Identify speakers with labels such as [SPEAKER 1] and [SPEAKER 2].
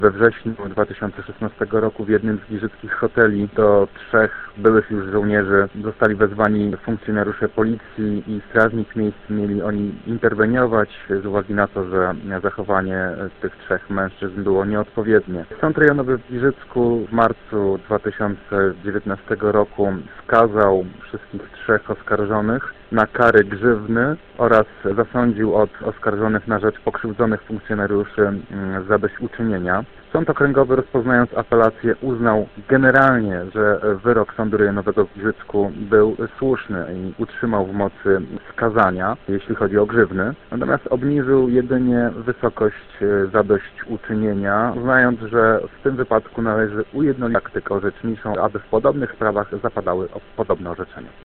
[SPEAKER 1] We wrześniu 2016 roku w jednym z giżyckich hoteli do 3 byłych już żołnierzy zostali wezwani funkcjonariusze policji i strażnik miejski. Mieli oni interweniować z uwagi na to, że zachowanie tych 3 mężczyzn było nieodpowiednie. Sąd rejonowy w Giżycku w marcu 2019 roku skazał wszystkich 3 oskarżonych na kary grzywny oraz zasądził od oskarżonych na rzecz pokrzywdzonych funkcjonariuszy zadośćuczynienia. Sąd okręgowy, rozpoznając apelację, uznał generalnie, że wyrok Sądu Rejonowego w Giżycku był słuszny i utrzymał w mocy skazania, jeśli chodzi o grzywny. Natomiast obniżył jedynie wysokość zadośćuczynienia, uznając, że w tym wypadku należy ujednolicić praktykę orzeczniczą, aby w podobnych sprawach zapadały podobne orzeczenia.